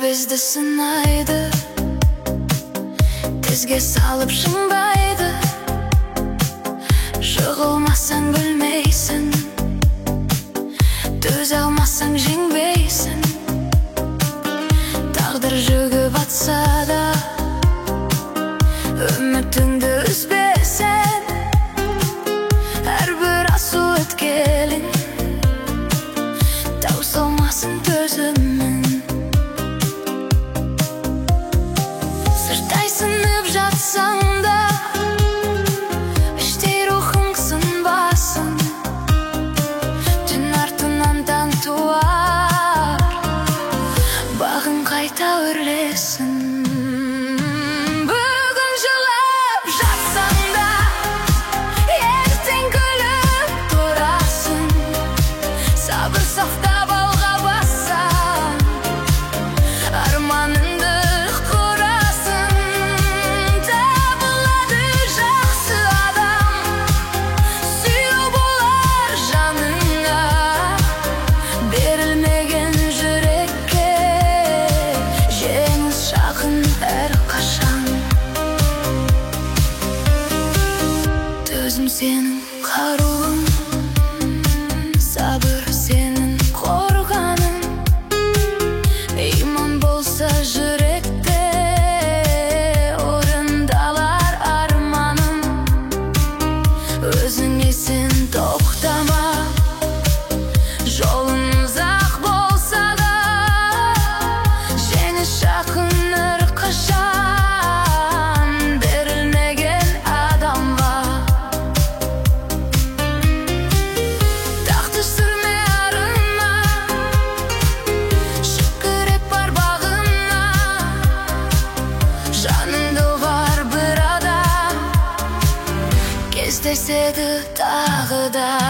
бізді сынайды, тізге салып шыңбайды. Жығылмасаң білмейсің, төзе алмасаң жеңбейсің. Тағдыр жүгіп атса да үмітіңді үзбесең, әрбір асу өткелің таусылмасын төзімің. Сыртай сынып жатсаң да іштей рухың сынбасын. Түн артынан таң туар, бағың қайта өрлесін. Бүгін жылап жатсаң да ертең күліп тұрасың. Сабыр сақтап алға бассаң, арманыңды құрасың. Табылады жақсы адам, сүйеу болар жаныңа. Берілмеген жүрекке жеңіс жақын әрқашан. Төзім сенің қаруың, сабыр сенің қорғаның. Иман болса жүректе, орындалар арманың. Өзіңе сен тоқтама, жолың ұзақ болса да, жеңіс жақын әрқашан. Берілмеген адамға тақты сүрме арына, шүкірет бар бағына. Жаныңды бар бір адам, кездеседі тағы да.